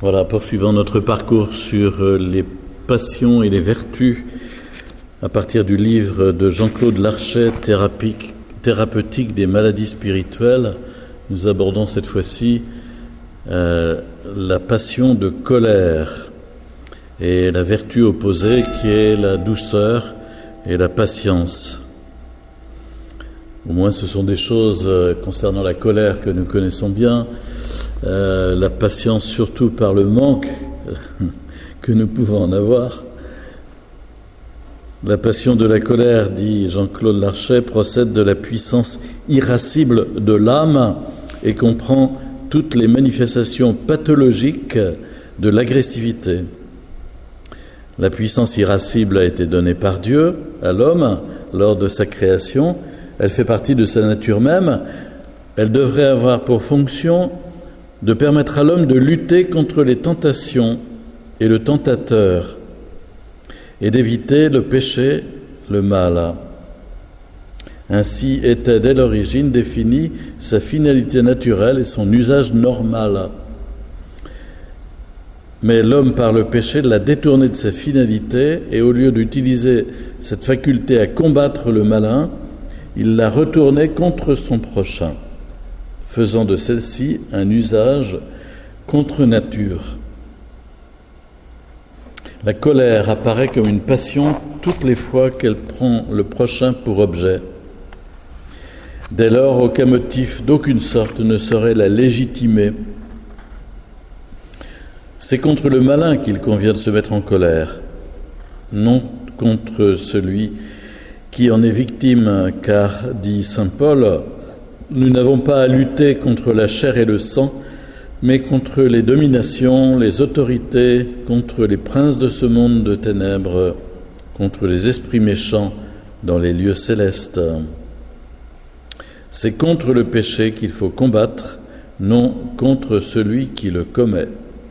Voilà, poursuivant notre parcours sur les passions et les vertus à partir du livre de Jean-Claude Larchet, Thérapeutique des maladies spirituelles, nous abordons cette fois-ci la passion de colère et la vertu opposée qui est la douceur et la patience. Au moins ce sont des choses concernant la colère que nous connaissons bien, la patience surtout par le manque que nous pouvons en avoir. La passion de la colère, dit Jean-Claude Larchet, procède de la puissance irascible de l'âme et comprend toutes les manifestations pathologiques de l'agressivité. La puissance irascible a été donnée par Dieu à l'homme lors de sa création. Elle fait partie de sa nature même. Elle devrait avoir pour fonction de permettre à l'homme de lutter contre les tentations et le tentateur et d'éviter le péché, le mal. Ainsi était dès l'origine définie sa finalité naturelle et son usage normal. Mais l'homme, par le péché, l'a détourné de sa finalité et au lieu d'utiliser cette faculté à combattre le malin, il l'a retournée contre son prochain, faisant de celle-ci un usage contre nature. La colère apparaît comme une passion toutes les fois qu'elle prend le prochain pour objet. Dès lors, aucun motif d'aucune sorte ne saurait la légitimer. C'est contre le malin qu'il convient de se mettre en colère, non contre celui qui en est victime, car, dit saint Paul, nous n'avons pas à lutter contre la chair et le sang, mais contre les dominations, les autorités, contre les princes de ce monde de ténèbres, contre les esprits méchants dans les lieux célestes. C'est contre le péché qu'il faut combattre, non contre celui qui le commet.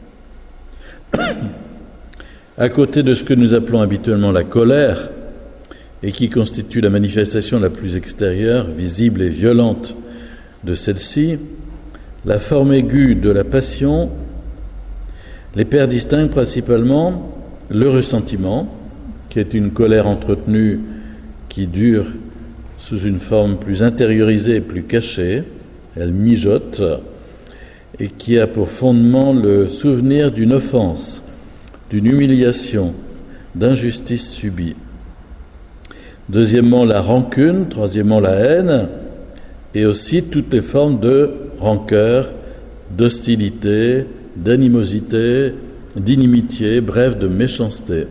À côté de ce que nous appelons habituellement la colère, et qui constitue la manifestation la plus extérieure, visible et violente de celle-ci, la forme aiguë de la passion, les pères distinguent principalement le ressentiment, qui est une colère entretenue qui dure sous une forme plus intériorisée et plus cachée, elle mijote, et qui a pour fondement le souvenir d'une offense, d'une humiliation, d'injustice subie. Deuxièmement, la rancune. Troisièmement, la haine. Et aussi toutes les formes de rancœur, d'hostilité, d'animosité, d'inimitié, bref, de méchanceté.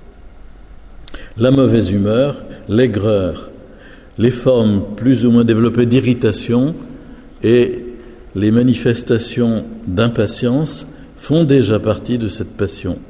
La mauvaise humeur, l'aigreur, les formes plus ou moins développées d'irritation et les manifestations d'impatience font déjà partie de cette passion.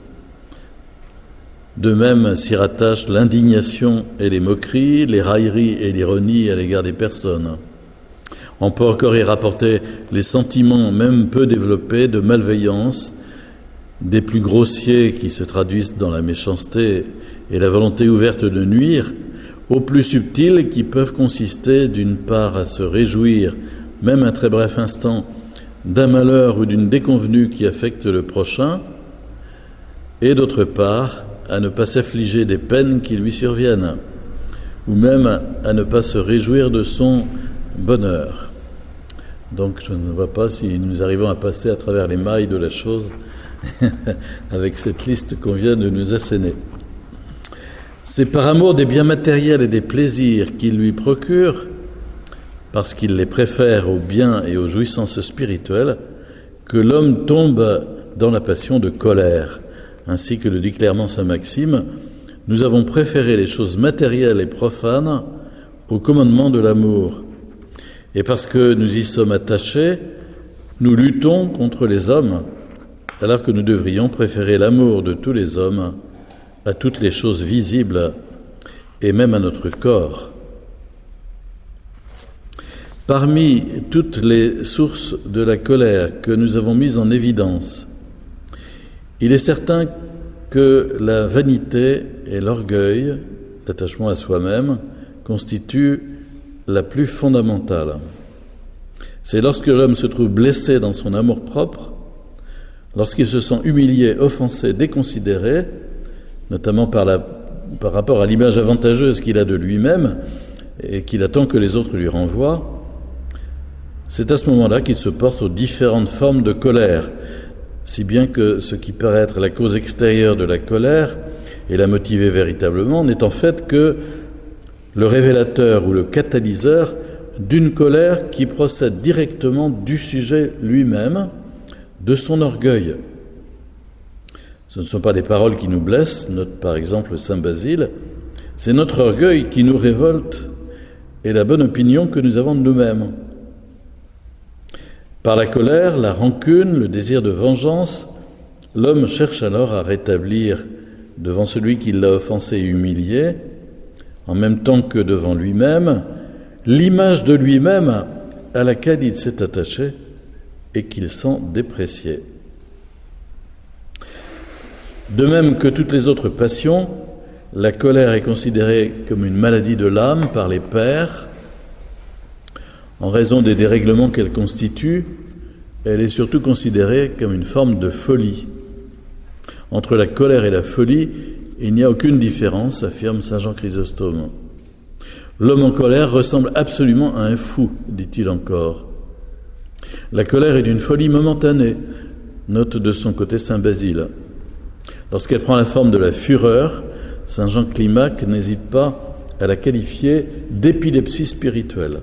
De même s'y rattachent l'indignation et les moqueries, les railleries et l'ironie à l'égard des personnes. On peut encore y rapporter les sentiments, même peu développés, de malveillance, des plus grossiers qui se traduisent dans la méchanceté et la volonté ouverte de nuire, aux plus subtils qui peuvent consister d'une part à se réjouir, même un très bref instant, d'un malheur ou d'une déconvenue qui affecte le prochain, et d'autre part à ne pas s'affliger des peines qui lui surviennent, ou même à ne pas se réjouir de son bonheur. Donc je ne vois pas si nous arrivons à passer à travers les mailles de la chose avec cette liste qu'on vient de nous asséner. C'est par amour des biens matériels et des plaisirs qu'il lui procure, parce qu'il les préfère aux biens et aux jouissances spirituelles, que l'homme tombe dans la passion de colère. Ainsi que le dit clairement saint Maxime, nous avons préféré les choses matérielles et profanes au commandement de l'amour. Et parce que nous y sommes attachés, nous luttons contre les hommes, alors que nous devrions préférer l'amour de tous les hommes à toutes les choses visibles et même à notre corps. Parmi toutes les sources de la colère que nous avons mises en évidence, il est certain que la vanité et l'orgueil, l'attachement à soi-même, constituent la plus fondamentale. C'est lorsque l'homme se trouve blessé dans son amour-propre, lorsqu'il se sent humilié, offensé, déconsidéré, notamment par rapport à l'image avantageuse qu'il a de lui-même et qu'il attend que les autres lui renvoient, c'est à ce moment-là qu'il se porte aux différentes formes de colère, si bien que ce qui paraît être la cause extérieure de la colère et la motiver véritablement n'est en fait que le révélateur ou le catalyseur d'une colère qui procède directement du sujet lui-même, de son orgueil. Ce ne sont pas des paroles qui nous blessent, note par exemple saint Basile, c'est notre orgueil qui nous révolte et la bonne opinion que nous avons de nous-mêmes. Par la colère, la rancune, le désir de vengeance, l'homme cherche alors à rétablir devant celui qui l'a offensé et humilié, en même temps que devant lui-même, l'image de lui-même à laquelle il s'est attaché et qu'il sent déprécié. De même que toutes les autres passions, la colère est considérée comme une maladie de l'âme par les pères. En raison des dérèglements qu'elle constitue, elle est surtout considérée comme une forme de folie. Entre la colère et la folie, il n'y a aucune différence, affirme saint Jean Chrysostome. L'homme en colère ressemble absolument à un fou, dit-il encore. La colère est d'une folie momentanée, note de son côté saint Basile. Lorsqu'elle prend la forme de la fureur, saint Jean Climac n'hésite pas à la qualifier d'épilepsie spirituelle.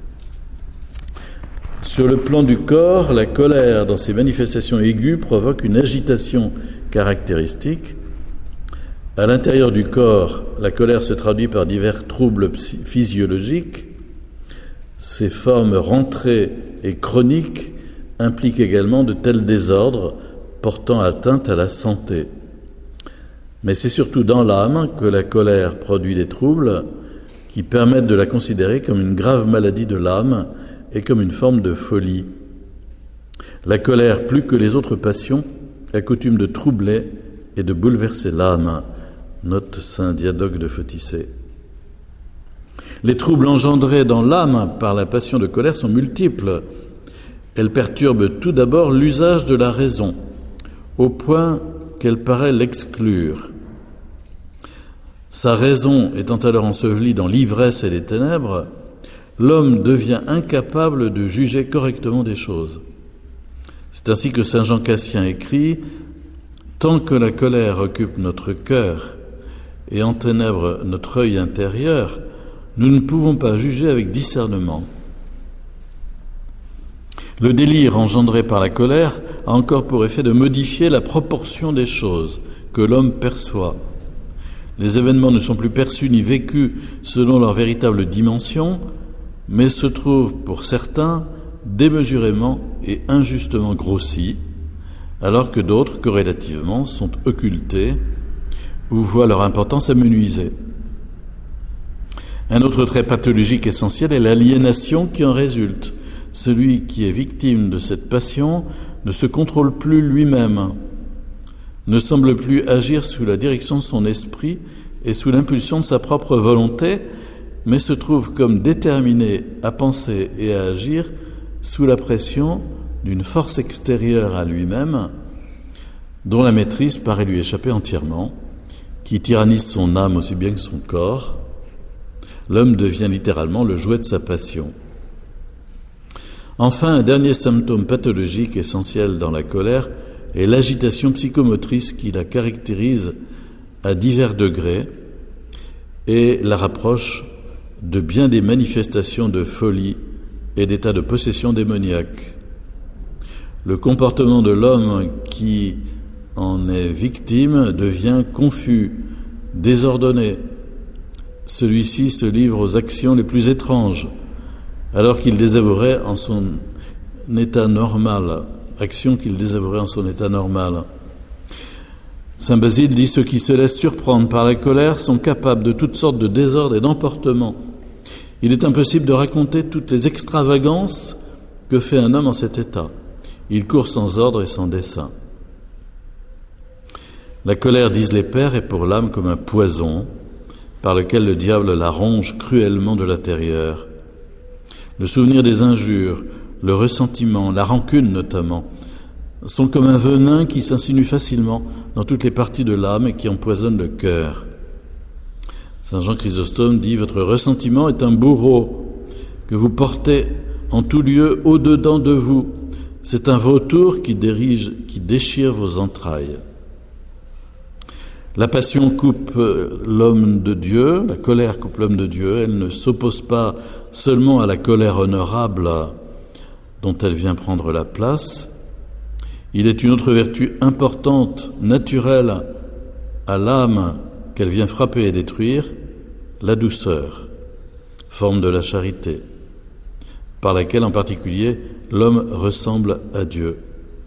Sur le plan du corps, la colère, dans ses manifestations aiguës, provoque une agitation caractéristique. À l'intérieur du corps, la colère se traduit par divers troubles physiologiques. Ces formes rentrées et chroniques impliquent également de tels désordres portant atteinte à la santé. Mais c'est surtout dans l'âme que la colère produit des troubles qui permettent de la considérer comme une grave maladie de l'âme et comme une forme de folie. La colère, plus que les autres passions, a coutume de troubler et de bouleverser l'âme, note saint Diadoque de Photissée. Les troubles engendrés dans l'âme par la passion de colère sont multiples. Elles perturbent tout d'abord l'usage de la raison, au point qu'elle paraît l'exclure. Sa raison étant alors ensevelie dans l'ivresse et les ténèbres, l'homme devient incapable de juger correctement des choses. C'est ainsi que saint Jean Cassien écrit « Tant que la colère occupe notre cœur et enténèbre notre œil intérieur, nous ne pouvons pas juger avec discernement. » Le délire engendré par la colère a encore pour effet de modifier la proportion des choses que l'homme perçoit. Les événements ne sont plus perçus ni vécus selon leur véritable dimension, mais se trouvent pour certains démesurément et injustement grossis, alors que d'autres, corrélativement, sont occultés ou voient leur importance amenuisée. Un autre trait pathologique essentiel est l'aliénation qui en résulte. Celui qui est victime de cette passion ne se contrôle plus lui-même, ne semble plus agir sous la direction de son esprit et sous l'impulsion de sa propre volonté, mais se trouve comme déterminé à penser et à agir sous la pression d'une force extérieure à lui-même, dont la maîtrise paraît lui échapper entièrement, qui tyrannise son âme aussi bien que son corps. L'homme devient littéralement le jouet de sa passion. Enfin, un dernier symptôme pathologique essentiel dans la colère est l'agitation psychomotrice qui la caractérise à divers degrés et la rapproche de bien des manifestations de folie et d'états de possession démoniaque. Le comportement de l'homme qui en est victime devient confus, désordonné. Celui-ci se livre aux actions les plus étranges, alors qu'il désavouerait en son état normal, action qu'il désavouerait en son état normal. Saint Basile dit « Ceux qui se laissent surprendre par la colère sont capables de toutes sortes de désordres et d'emportements. Il est impossible de raconter toutes les extravagances que fait un homme en cet état. Il court sans ordre et sans dessein. » La colère, disent les pères, est pour l'âme comme un poison par lequel le diable la ronge cruellement de l'intérieur. Le souvenir des injures, le ressentiment, la rancune notamment, sont comme un venin qui s'insinue facilement dans toutes les parties de l'âme et qui empoisonne le cœur. Saint Jean Chrysostome dit « Votre ressentiment est un bourreau que vous portez en tout lieu au-dedans de vous. C'est un vautour qui déchire vos entrailles. » La passion coupe l'homme de Dieu, la colère coupe l'homme de Dieu. Elle ne s'oppose pas seulement à la colère honorable dont elle vient prendre la place. Il est une autre vertu importante, naturelle à l'âme qu'elle vient frapper et détruire, la douceur, forme de la charité, par laquelle en particulier l'homme ressemble à Dieu.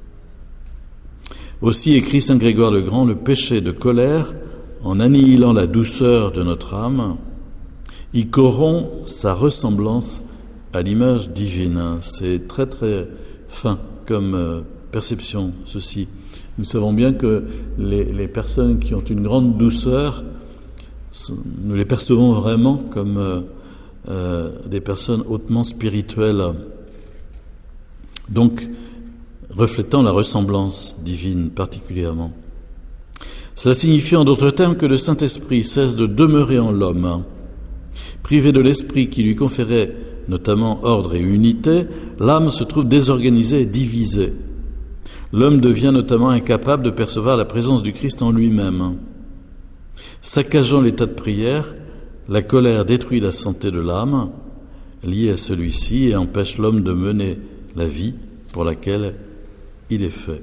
Aussi écrit saint Grégoire le Grand, le péché de colère, en annihilant la douceur de notre âme, y corrompt sa ressemblance à l'image divine. C'est très très fin comme perception, ceci. Nous savons bien que les personnes qui ont une grande douceur, nous les percevons vraiment comme des personnes hautement spirituelles. Donc, reflétant la ressemblance divine particulièrement. Cela signifie en d'autres termes que le Saint-Esprit cesse de demeurer en l'homme. Privé de l'esprit qui lui conférait notamment ordre et unité, l'âme se trouve désorganisée et divisée. L'homme devient notamment incapable de percevoir la présence du Christ en lui-même. Saccageant l'état de prière, la colère détruit la santé de l'âme, liée à celui-ci, et empêche l'homme de mener la vie pour laquelle il est fait.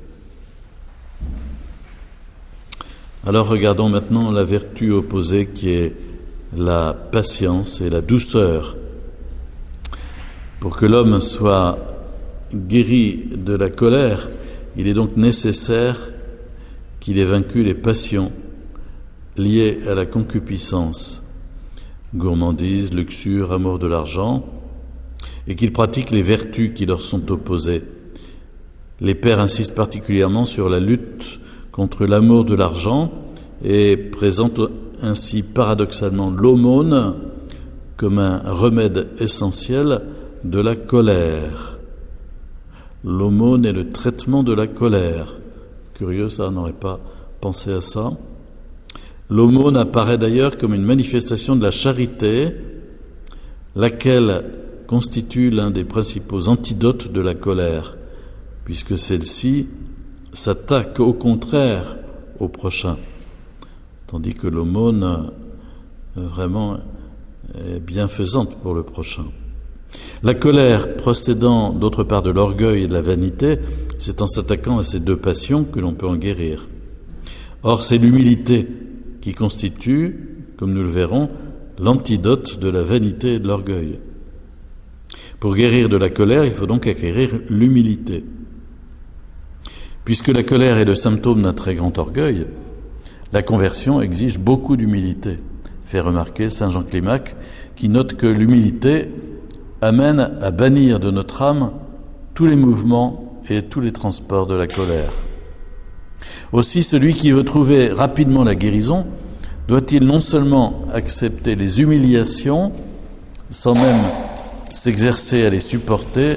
Alors regardons maintenant la vertu opposée qui est la patience et la douceur. Pour que l'homme soit guéri de la colère, il est donc nécessaire qu'il ait vaincu les passions liées à la concupiscence, gourmandise, luxure, amour de l'argent, et qu'il pratique les vertus qui leur sont opposées. Les pères insistent particulièrement sur la lutte contre l'amour de l'argent et présentent ainsi paradoxalement l'aumône comme un remède essentiel de la colère. L'aumône est le traitement de la colère. Curieux, ça, on n'aurait pas pensé à ça. L'aumône apparaît d'ailleurs comme une manifestation de la charité, laquelle constitue l'un des principaux antidotes de la colère, puisque celle-ci s'attaque au contraire au prochain, tandis que l'aumône vraiment est bienfaisante pour le prochain. La colère, procédant d'autre part de l'orgueil et de la vanité, c'est en s'attaquant à ces deux passions que l'on peut en guérir. Or, c'est l'humilité qui constitue, comme nous le verrons, l'antidote de la vanité et de l'orgueil. Pour guérir de la colère, il faut donc acquérir l'humilité. Puisque la colère est le symptôme d'un très grand orgueil, la conversion exige beaucoup d'humilité, fait remarquer saint Jean Climac, qui note que l'humilité amène à bannir de notre âme tous les mouvements et tous les transports de la colère. Aussi, celui qui veut trouver rapidement la guérison doit-il non seulement accepter les humiliations, sans même s'exercer à les supporter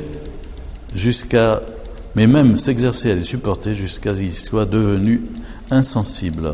mais même s'exercer à les supporter jusqu'à ce qu'il soit devenu insensible.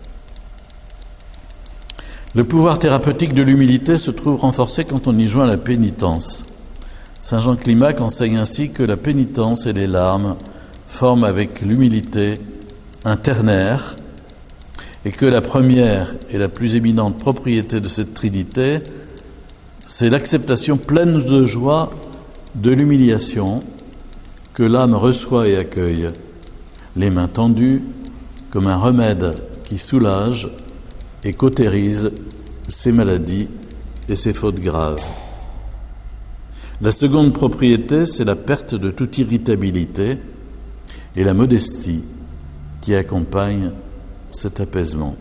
Le pouvoir thérapeutique de l'humilité se trouve renforcé quand on y joint la pénitence. Saint Jean Climac enseigne ainsi que la pénitence et les larmes forment avec l'humilité un ternaire et que la première et la plus éminente propriété de cette trinité, c'est l'acceptation pleine de joie de l'humiliation que l'âme reçoit et accueille, les mains tendues comme un remède qui soulage et cautérise ses maladies et ses fautes graves. La seconde propriété, c'est la perte de toute irritabilité et la modestie qui accompagne cet apaisement.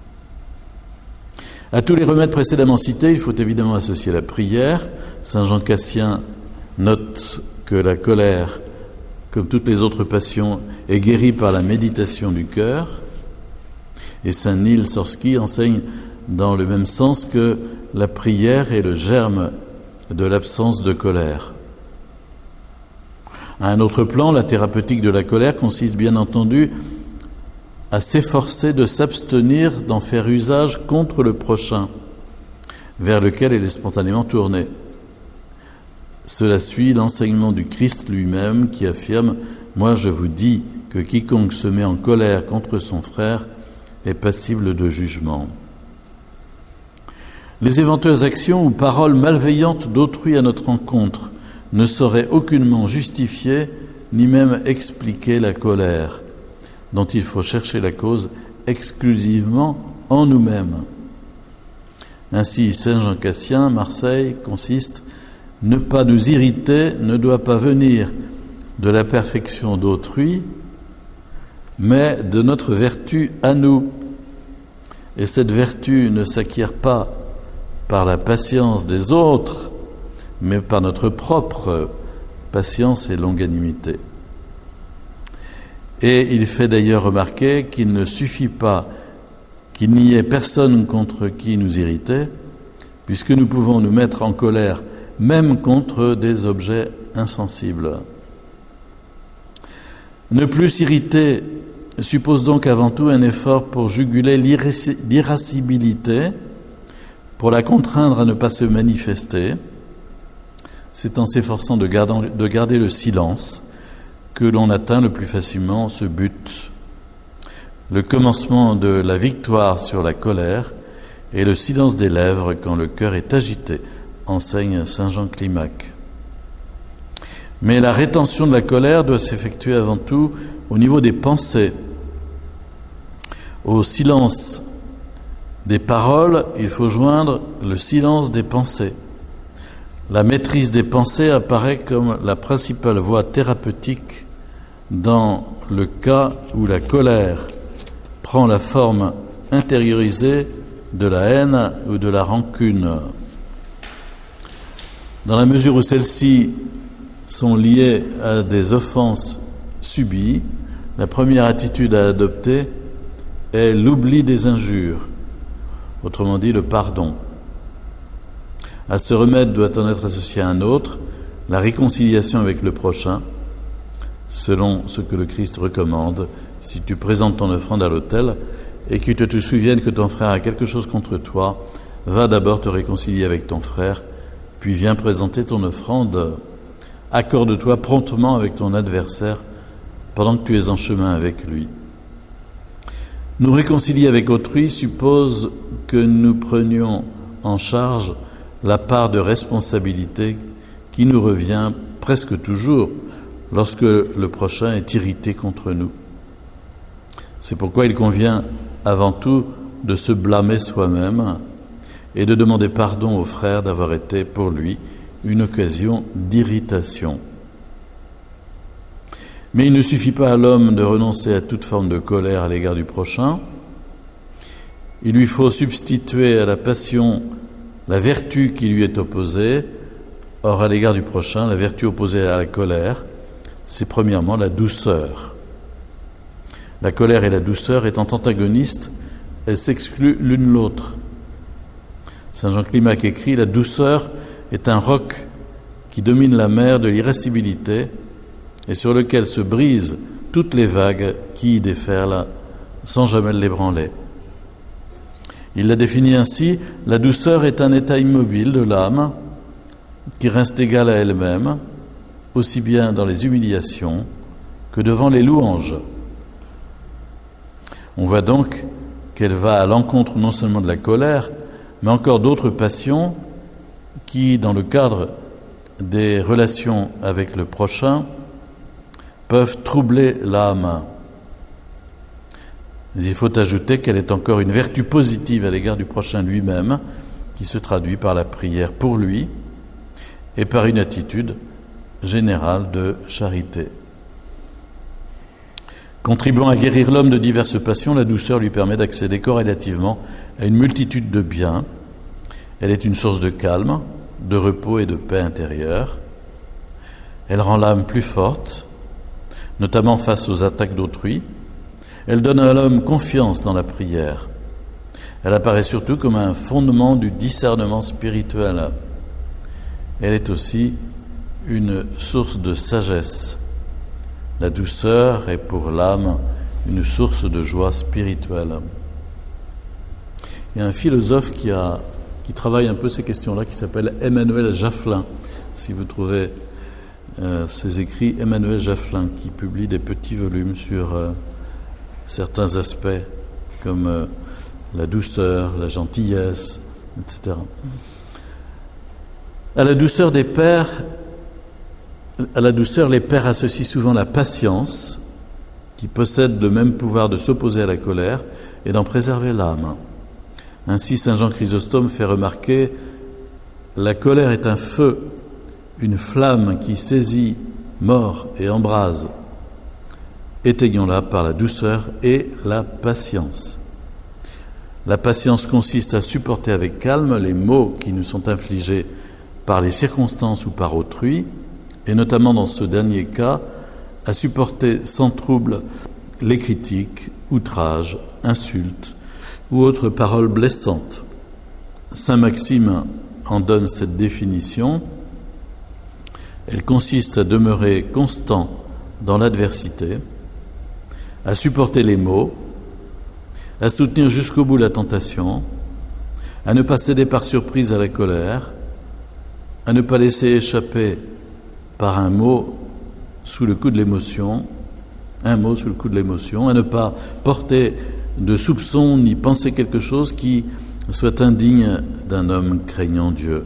À tous les remèdes précédemment cités, il faut évidemment associer la prière. Saint Jean Cassien note que la colère, comme toutes les autres passions, est guérie par la méditation du cœur. Et saint Nil Sorski enseigne dans le même sens que la prière est le germe de l'absence de colère. À un autre plan, la thérapeutique de la colère consiste bien entendu à s'efforcer de s'abstenir d'en faire usage contre le prochain, vers lequel elle est spontanément tournée. Cela suit l'enseignement du Christ lui-même qui affirme « Moi je vous dis que quiconque se met en colère contre son frère est passible de jugement ». Les éventuelles actions ou paroles malveillantes d'autrui à notre encontre ne sauraient aucunement justifier ni même expliquer la colère, dont il faut chercher la cause exclusivement en nous-mêmes. Ainsi, Saint Jean Cassien, Marseille, consiste « Ne pas nous irriter ne doit pas venir de la perfection d'autrui, mais de notre vertu à nous. Et cette vertu ne s'acquiert pas par la patience des autres, mais par notre propre patience et longanimité. » Et il fait d'ailleurs remarquer qu'il ne suffit pas qu'il n'y ait personne contre qui nous irriter, puisque nous pouvons nous mettre en colère même contre des objets insensibles. Ne plus s'irriter suppose donc avant tout un effort pour juguler l'irascibilité, pour la contraindre à ne pas se manifester. C'est en s'efforçant de garder le silence que l'on atteint le plus facilement ce but. Le commencement de la victoire sur la colère est le silence des lèvres quand le cœur est agité, enseigne Saint Jean Climac. Mais la rétention de la colère doit s'effectuer avant tout au niveau des pensées. Au silence des paroles, il faut joindre le silence des pensées. La maîtrise des pensées apparaît comme la principale voie thérapeutique dans le cas où la colère prend la forme intériorisée de la haine ou de la rancune. Dans la mesure où celles-ci sont liées à des offenses subies, la première attitude à adopter est l'oubli des injures, autrement dit le pardon. À ce remède doit en être associé un autre, la réconciliation avec le prochain, selon ce que le Christ recommande. Si tu présentes ton offrande à l'autel et que tu te souviennes que ton frère a quelque chose contre toi, va d'abord te réconcilier avec ton frère, puis viens présenter ton offrande. Accorde-toi promptement avec ton adversaire pendant que tu es en chemin avec lui. Nous réconcilier avec autrui suppose que nous prenions en charge la part de responsabilité qui nous revient presque toujours lorsque le prochain est irrité contre nous. C'est pourquoi il convient avant tout de se blâmer soi-même et de demander pardon au frère d'avoir été pour lui une occasion d'irritation. Mais il ne suffit pas à l'homme de renoncer à toute forme de colère à l'égard du prochain. Il lui faut substituer à la passion la vertu qui lui est opposée. Or, à l'égard du prochain, la vertu opposée à la colère, c'est premièrement la douceur. La colère et la douceur étant antagonistes, elles s'excluent l'une l'autre. Saint Jean Climac écrit « La douceur est un roc qui domine la mer de l'irascibilité et sur lequel se brisent toutes les vagues qui y déferlent sans jamais l'ébranler. » Il l'a défini ainsi, la douceur est un état immobile de l'âme qui reste égale à elle-même, aussi bien dans les humiliations que devant les louanges. On voit donc qu'elle va à l'encontre non seulement de la colère, mais encore d'autres passions qui, dans le cadre des relations avec le prochain, peuvent troubler l'âme. Mais il faut ajouter qu'elle est encore une vertu positive à l'égard du prochain lui-même, qui se traduit par la prière pour lui et par une attitude générale de charité. Contribuant à guérir l'homme de diverses passions, la douceur lui permet d'accéder corrélativement à une multitude de biens. Elle est une source de calme, de repos et de paix intérieure. Elle rend l'âme plus forte, notamment face aux attaques d'autrui. Elle donne à l'homme confiance dans la prière. Elle apparaît surtout comme un fondement du discernement spirituel. Elle est aussi une source de sagesse La douceur est pour l'âme une source de joie spirituelle. Il y a un philosophe qui travaille un peu ces questions-là, qui s'appelle Emmanuel Jaffelin. Si vous trouvez ses écrits, Emmanuel Jaffelin, qui publie des petits volumes sur certains aspects, comme la douceur, la gentillesse, etc. À la douceur, les pères associent souvent la patience, qui possède le même pouvoir de s'opposer à la colère et d'en préserver l'âme. Ainsi, saint Jean Chrysostome fait remarquer « La colère est un feu, une flamme qui saisit, mord et embrase. Éteignons-la par la douceur et la patience. » La patience consiste à supporter avec calme les maux qui nous sont infligés par les circonstances ou par autrui, et notamment dans ce dernier cas, à supporter sans trouble les critiques, outrages, insultes ou autres paroles blessantes. Saint Maxime en donne cette définition. Elle consiste à demeurer constant dans l'adversité, à supporter les maux, à soutenir jusqu'au bout la tentation, à ne pas céder par surprise à la colère, à ne pas laisser échapper par un mot sous le coup de l'émotion, à ne pas porter de soupçons ni penser quelque chose qui soit indigne d'un homme craignant Dieu.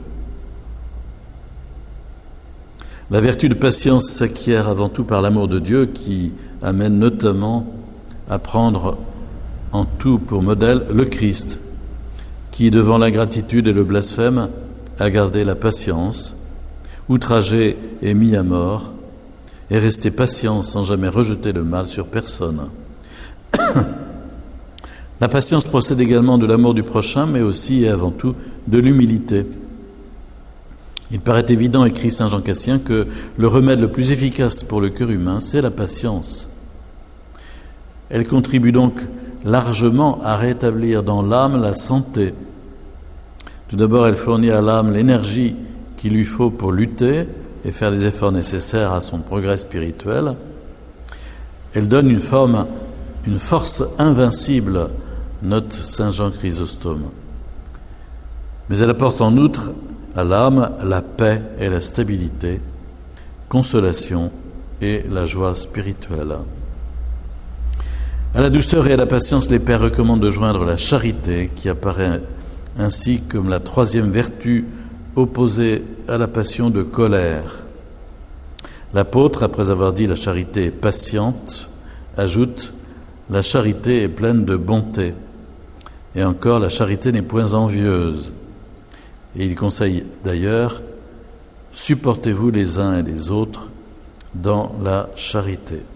La vertu de patience s'acquiert avant tout par l'amour de Dieu qui amène notamment à prendre en tout pour modèle le Christ, qui, devant l'ingratitude et le blasphème, a gardé la patience, outragé et mis à mort, et resté patient sans jamais rejeter le mal sur personne. La patience procède également de l'amour du prochain, mais aussi et avant tout de l'humilité. Il paraît évident, écrit saint Jean Cassien, que le remède le plus efficace pour le cœur humain, c'est la patience. Elle contribue donc largement à rétablir dans l'âme la santé. Tout d'abord, elle fournit à l'âme l'énergie qu'il lui faut pour lutter et faire les efforts nécessaires à son progrès spirituel. Elle donne une force invincible, note saint Jean Chrysostome. Mais elle apporte en outre à l'âme la paix et la stabilité, consolation et la joie spirituelle. À la douceur et à la patience, les pères recommandent de joindre la charité, qui apparaît ainsi comme la troisième vertu opposée à la passion de colère. L'apôtre, après avoir dit la charité est patiente, ajoute la charité est pleine de bonté. Et encore, la charité n'est point envieuse. Et il conseille d'ailleurs, supportez-vous les uns et les autres dans la charité.